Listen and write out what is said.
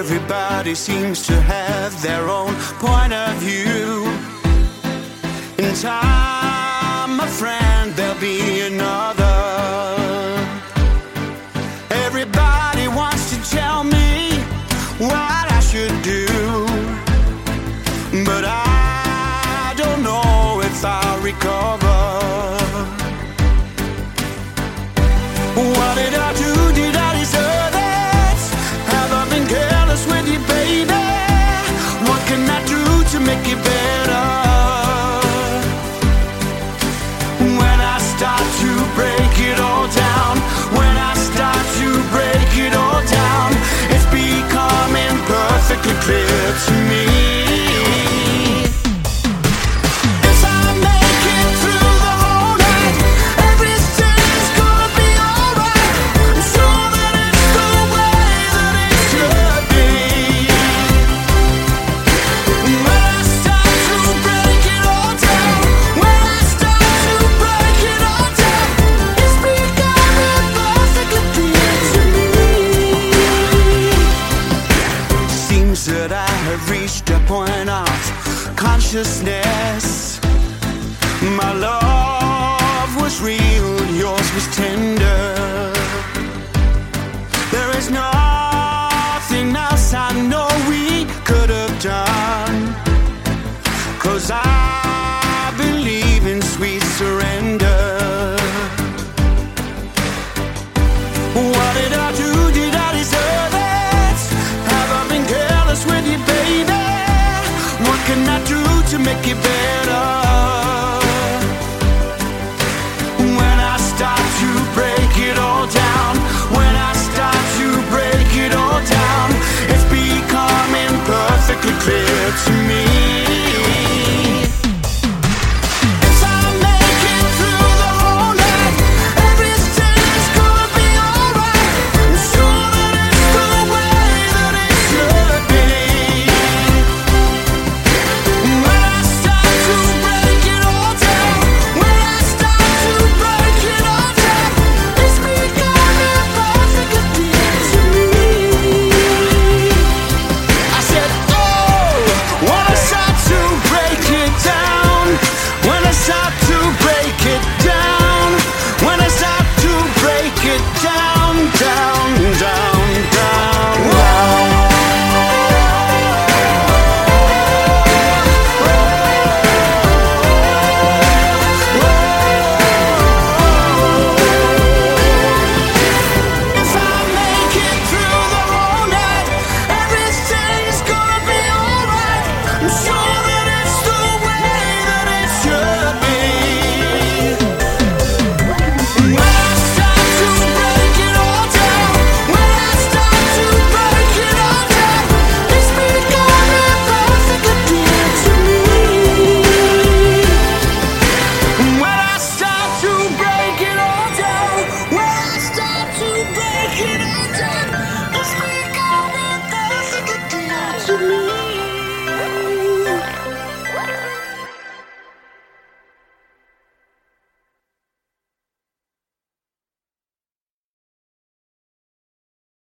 Everybody seems to have their own point of view. In time, my friend, there'll be another. Everybody wants to tell me what I should do, but I don't know if I'll recover. What did I do? Did I deserve it? Have I been careless with you, baby? What can I do to make it better? When I start to break it all down, when I start to break it all down, it's becoming perfectly clear to me. That I have reached a point of consciousness. My love was real, yours was tender. There is nothing else I know we could have done, 'cause I believe in sweet surrender. What did I do? Did I deserve it? Have I been careless with you, baby? What can I do to make it better? When I start to break it all down, when I start to break it all down, it's becoming perfectly clear to me. Down, down, down.